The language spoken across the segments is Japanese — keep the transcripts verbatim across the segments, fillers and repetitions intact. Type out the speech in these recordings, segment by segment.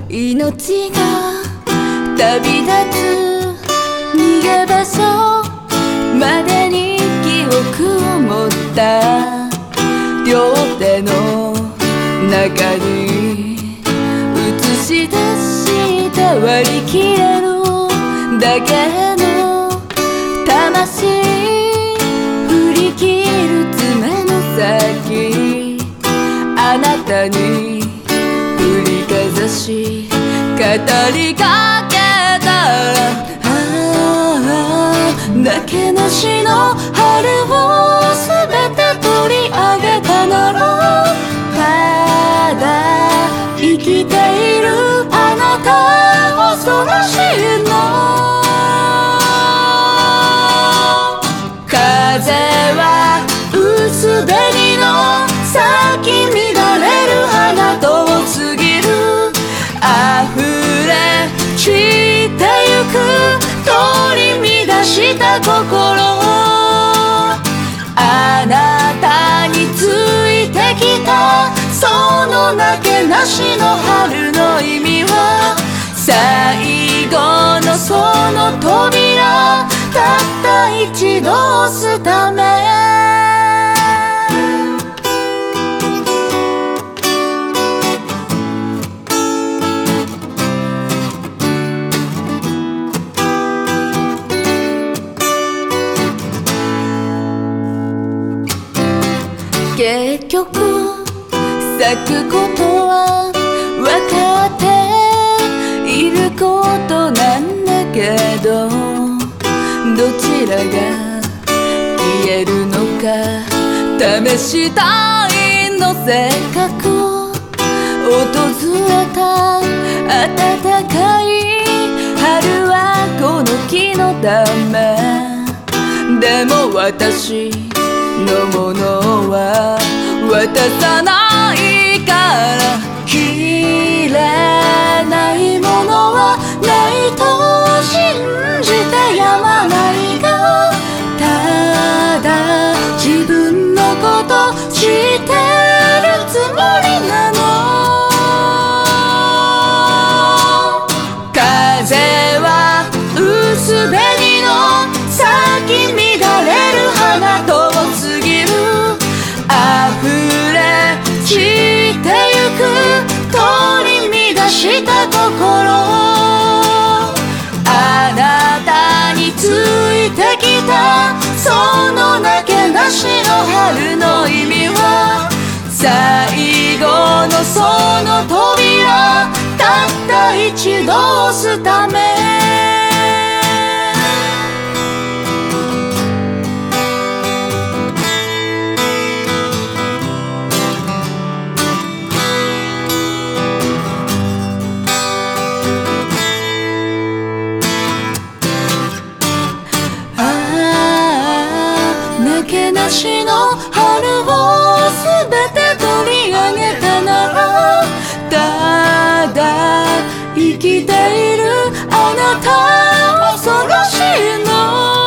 命が旅立つ逃げ場所までに記憶を持った両手の中に映し出した割り切れるだけの魂振り切る爪の先あなたに振りかざし語りかけたらああなけなしの春をすべて取り上げたならただ生きているあなた恐ろしいの風は薄紅の咲き乱れる花と過ぎる溢れ散ってゆく取り乱した心あなたについてきたそのなけなしの春の意味は最後のその扉たった一度押すため結局咲くことは分かっていることなんだけどどちらが消えるのか試したいのせっかく訪れた暖かい春はこの木のためでも私のものは渡さないから切れないものはないと信じてやまないがただ自分のこと知ってるつもりなの風は薄紅の咲き乱れる花と過ぎる溢れ散ってゆく取り乱した心あなたについてきたそのなけなしの春の意味は最後のその扉たった一度押すためなけなしの春をすべて取り上げたならただ生きているあなた恐ろしいの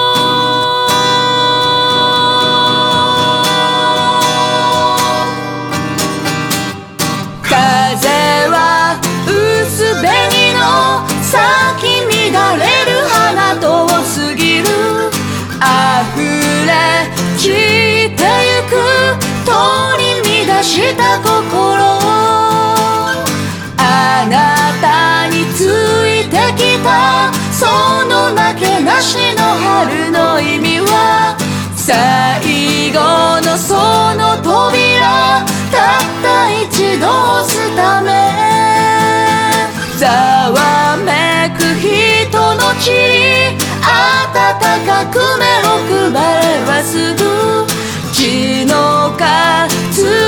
風は薄紅の咲き乱れる花と過ぎる溢れ散ってゆく取り乱した心あなたについてきたそのなけなしの春の意味は最後のその扉たった一度押すためざわめく人の血温かく目を配ればすぐ血の数